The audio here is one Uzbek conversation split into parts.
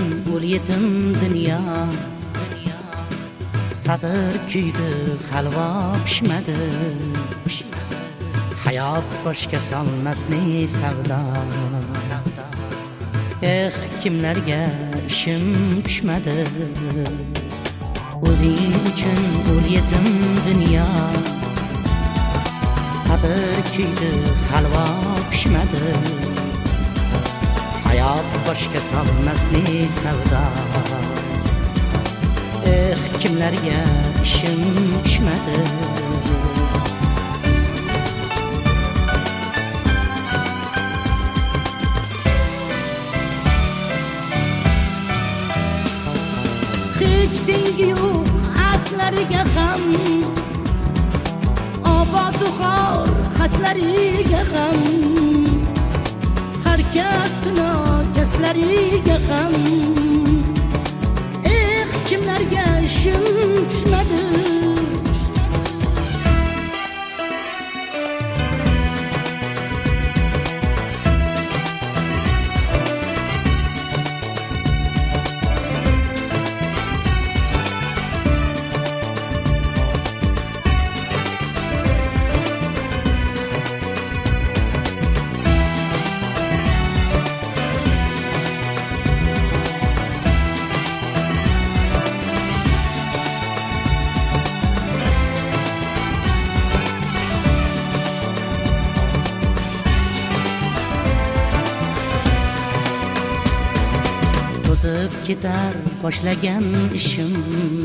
ul yetim dünya. Sabır kuydi, halva pişmedi. Hayat boshga solmas ne savdo. Kimlarga ishim tushmadi. O'zing uchun ul yetim dünya. Sabır kuydi, halva pişmedi. Hayat boshga solmas ne savdo. Kimlarga ishim tushmadi. Hech tengi yo'q aslariga ham, obodu xor xaslariga ham, har kasini kaslariga ham. Kimlarga ishim tushmadi. O'zib ketar boshlagan ishim,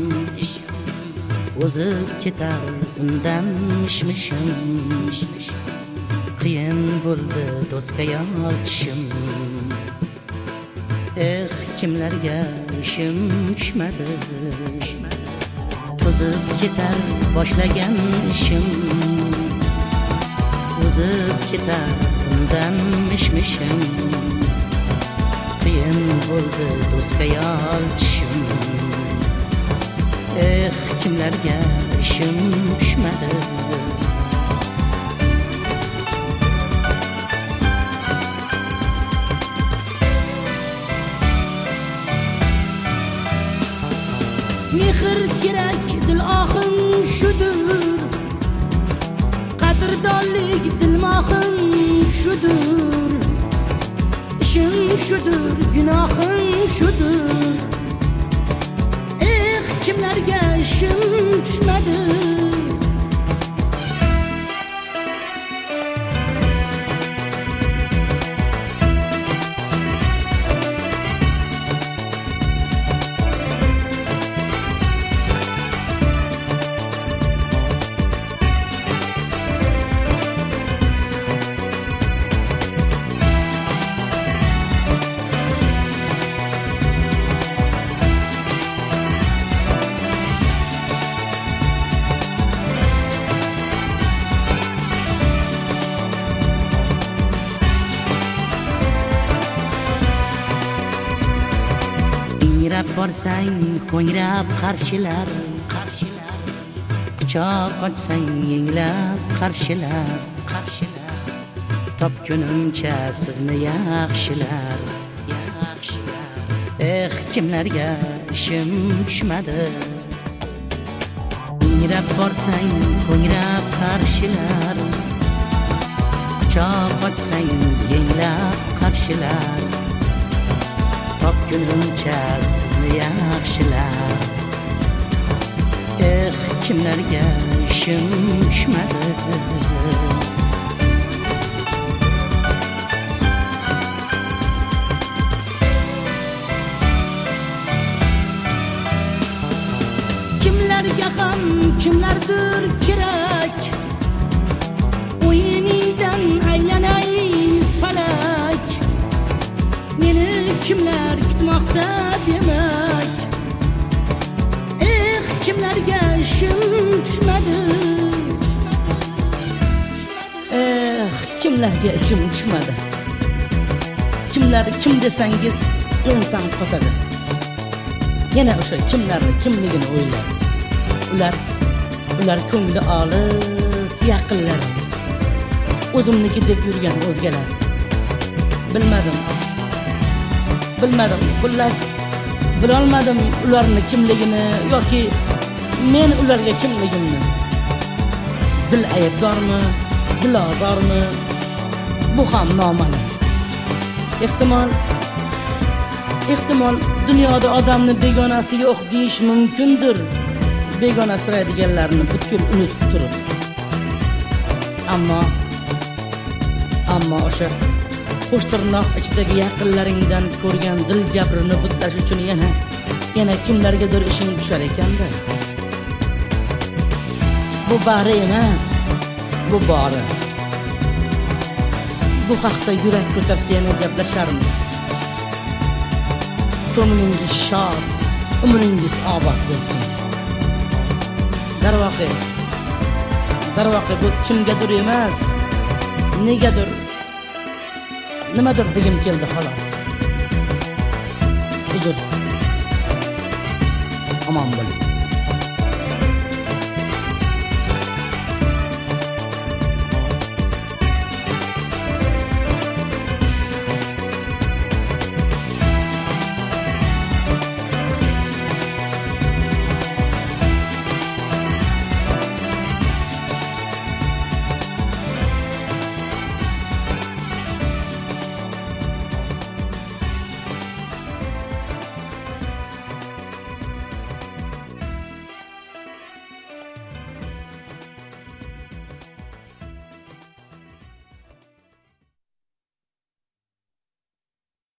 o'zib ketar undan mishmishim. Qiyin bo'ldi do'stga yolchishim. Kimlarga ishim tushmadi. O'zib ketar boshlagan ishim, o'zib ketar undan mishmishim. Qiyin bo'ldi do'stga yolchishim. Kimlarga ishim tushmadi. Mehr kerak dil ohim shudur. Qadrdonlik dilmohim shudur. İşim şudur, günahım şudur. Kimlarga ishim tushmadi. Ingrab borsang qo'ngrab qarshilar, quchoq ochsang yenglab qarshilar. Topgunimcha sizni yaxshilar. Kimlarga ishim tushmadi. Ingrab borsang qo'ngrab qarshilar, quchoq ochsang yenglab qarshilar. Topgunimcha sizni yaxshilar. Kimlarga ishim tushmadi. Kimlarga ham kimlardir kerak. O'yiningdan aylanay falak. Meni kimlar kutmoqda demak. Kimlarga ishim tushmadi. Kimlarga ishim tushmadi. Kimlar kim desangiz inson qotadi. Yana o'sha kimlarni kimligini o'ylab. Ular ko'ngli olis yaqinlar. O'zimniki deb yurgan o'zgalar. Bilmadim. Xullas bilolmadim ularni kimligini yoki men ularga kimligimni. Dil aybdormi, dil ozormi? Bu ham noma'lum. Ehtimol dunyoda odamni begonasiga o'q deyish mumkindir. Begona siraydiganlarni butkul unutib turib. Ammo o'sha qo'shtirnoq ichidagi yaqinlaringdan ko'rgan dil jabrini butlash uchun yana kimlargadir ishing tushar ekanda. Bu bari emas, bu bori. Bu haqda yurak ko'tarsa yana gaplasharmiz. Ko'nglingiz shod, umringiz obod bo'lsin. Darvoqe bu kimgadir emas, nimadir degim keldi xolos. Uzr. Omon bo'ling.